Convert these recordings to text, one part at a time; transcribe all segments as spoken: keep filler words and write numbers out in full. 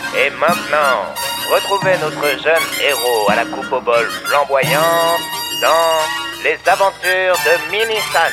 Et maintenant, retrouvez notre jeune héros à la coupe au bol flamboyant dans Les Aventures de Mini-San.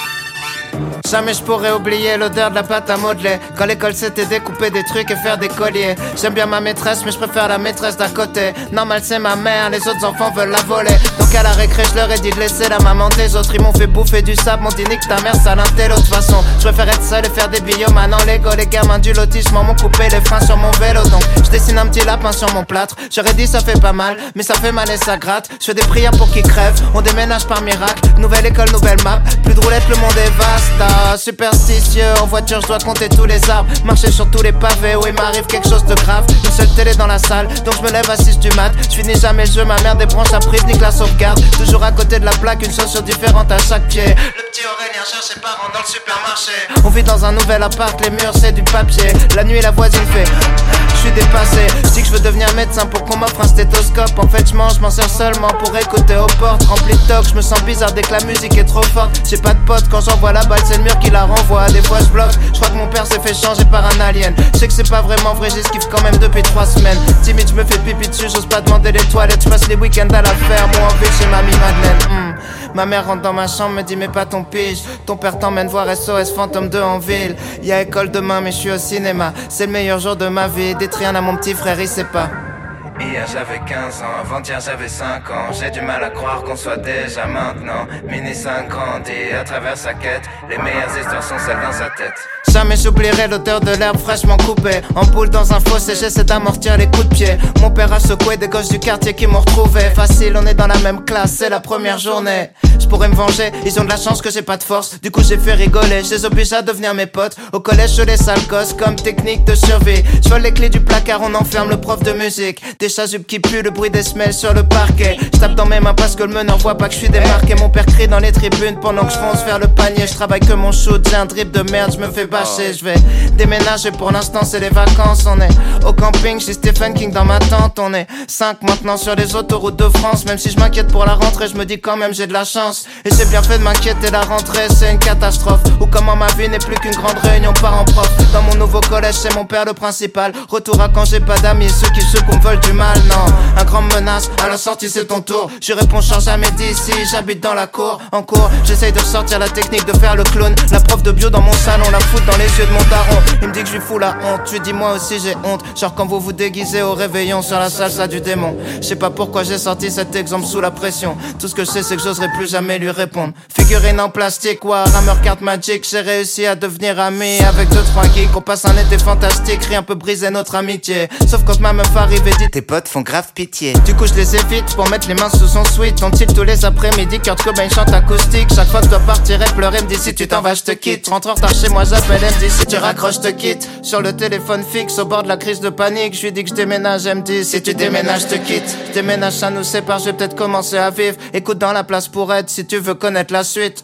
Jamais je pourrais oublier l'odeur de la pâte à modeler. Quand l'école c'était découper des trucs et faire des colliers. J'aime bien ma maîtresse mais je préfère la maîtresse d'à côté. Normal c'est ma mère, les autres enfants veulent la voler. Donc à la récré je leur ai dit de laisser la maman des autres. Ils m'ont fait bouffer du sable, m'ont dit nique ta mère, ça l'inté. L'autre façon, je préfère être seul et faire des billots. Maintenant Lego, les gamins du lotissement m'ont coupé les freins sur mon vélo. Donc je dessine un petit lapin sur mon plâtre. J'aurais dit ça fait pas mal, mais ça fait mal et ça gratte. Je fais des prières pour qu'ils crèvent, on déménage par miracle. Nouvelle école, nouvelle map, plus de roulettes, le monde est vaste. Ah, superstitieux, en voiture je dois compter tous les arbres. Marcher sur tous les pavés où il m'arrive quelque chose de grave. Une seule télé dans la salle, donc je me lève à six du mat. Je finis jamais le jeu, ma mère débranche la prise, nique la sauvegarde. Toujours à côté de la plaque, une chaussure différente à chaque pied. Le petit Aurélien cherche ses parents dans le supermarché. On vit dans un nouvel appart, les murs c'est du papier. La nuit la voisine fait je suis dépassé. Je dis que je veux devenir médecin pour qu'on m'offre un stéthoscope. En fait je mange, m'en sers seulement pour écouter aux portes. Rempli de toc, je me sens bizarre dès que la musique est trop forte. J'ai pas de potes, quand j'envoie la balle c'est le mur qui la renvoie. Des fois je bloque, je crois que mon père s'est fait changer par un alien. Je sais que c'est pas vraiment vrai, j'esquive quand même depuis trois semaines. Timide je me fais pipi dessus, j'ose pas demander les toilettes. Je passe les week-ends à la ferme ou en ville chez mamie Madeleine. hmm. Ma mère rentre dans ma chambre, me dit mais pas ton pige. Ton père t'emmène voir S O S Fantôme deux en ville. Y'a école demain mais je suis au cinéma. C'est le meilleur jour de ma vie, détruit rien à mon petit frère il sait pas. Hier j'avais quinze ans, avant-hier j'avais cinq ans. J'ai du mal à croire qu'on soit déjà maintenant. Mini-San grandit à travers sa quête. Les meilleures histoires sont celles dans sa tête. Jamais j'oublierai l'odeur de l'herbe fraîchement coupée. En boule dans un fossé, j'essaie d'amortir les coups de pied. Mon père a secoué des gosses du quartier qui m'ont retrouvé. Facile, on est dans la même classe, c'est la première journée. Je pourrais me venger, ils ont de la chance que j'ai pas de force. Du coup j'ai fait rigoler, je les oblige à devenir mes potes. Au collège je les sale gosse comme technique de survie. Je vole les clés du placard, on enferme le prof de musique. Des chasubles qui puent, le bruit des semelles sur le parquet. Je tape dans mes mains parce que le meneur voit pas que je suis démarqué. Mon père crie dans les tribunes pendant que je fonce vers le panier. Je travaille que mon shoot, j'ai un drip de merde, je me fais bâcher. Je vais déménager, pour l'instant c'est les vacances. On est au camping, chez Stephen King dans ma tente. On est cinq maintenant sur les autoroutes de France. Même si je m'inquiète pour la rentrée, je me dis quand même j'ai de la chance. Et j'ai bien fait de m'inquiéter, la rentrée c'est une catastrophe. Ou comment ma vie n'est plus qu'une grande réunion parents-prof. Dans mon nouveau collège c'est mon père le principal. Retour à quand j'ai pas d'amis, ceux qui secouent me veulent du mal. Non, un grand menace, à la sortie c'est ton tour. Je réponds change jamais d'ici, j'habite dans la cour. En cours, j'essaye de ressortir la technique de faire le clown. La prof de bio dans mon salon, la fout dans les yeux de mon daron. Il me dit que je lui fous la honte, je lui dis moi aussi j'ai honte. Genre quand vous vous déguisez au réveillon sur la salsa du démon. Je sais pas pourquoi j'ai sorti cet exemple sous la pression. Tout ce que je sais c'est que j'oserais plus jamais lui répondre. Figurine en plastique, Warhammer carte magic. J'ai réussi à devenir ami avec deux trois geeks. On passe un été fantastique, rien peut briser notre amitié. Sauf quand ma meuf arrive et dit tes potes font grave pitié. Du coup je les évite pour mettre les mains sous son sweat. On tilt tous les après-midi, Kurt Cobain chante acoustique. Chaque fois que je dois partir et pleurer, me dit si tu t'en vas je te quitte. Je rentre en retard chez moi, j'appelle, elle me dit si tu raccroches je te quitte. Sur le téléphone fixe au bord de la crise de panique, je lui dis que je déménage, elle me dit si tu déménages je te quitte. Je déménage, ça nous sépare, je vais peut-être commencer à vivre. Écoute dans la place pour être si tu veux connaître la suite.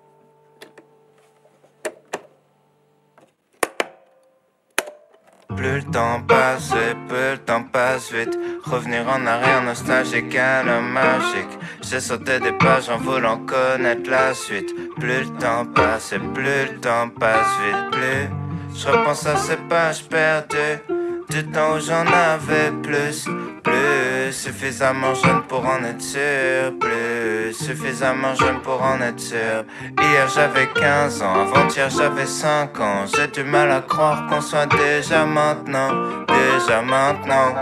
Plus le temps passe, et plus le temps passe vite. Revenir en arrière, nostalgique, à la magique. J'ai sauté des pages en voulant connaître la suite. Plus le temps passe, et plus le temps passe vite. Plus je repense à ces pages perdues. Du temps où j'en avais plus. Plus suffisamment jeune pour en être sûr. Plus suffisamment jeune pour en être sûr. Hier j'avais quinze ans, avant-hier j'avais cinq ans. J'ai du mal à croire qu'on soit déjà maintenant. Déjà maintenant.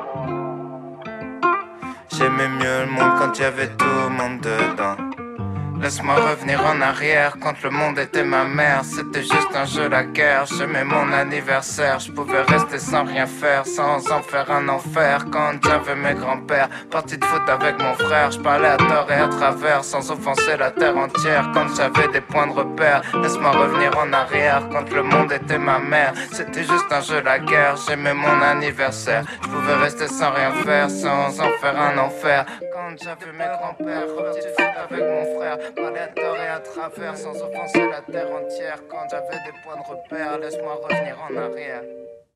J'aimais mieux le monde quand il y avait tout le monde dedans. Laisse-moi revenir en arrière quand le monde était ma mère. C'était juste un jeu, la guerre. J'aimais mon anniversaire. Je pouvais rester sans rien faire, sans en faire un enfer. Quand j'avais mes grands-pères, parti de foot avec mon frère. Je parlais à tort et à travers, sans offenser la terre entière. Quand j'avais des points de repère, laisse-moi revenir en arrière quand le monde était ma mère. C'était juste un jeu, la guerre. J'aimais mon anniversaire. Je pouvais rester sans rien faire, sans en faire un enfer. Quand j'avais mes grands-pères, parti de foot avec mon frère. Parlais à tort et à travers, sans offenser la terre entière. Quand j'avais des points de repère, laisse-moi revenir en arrière.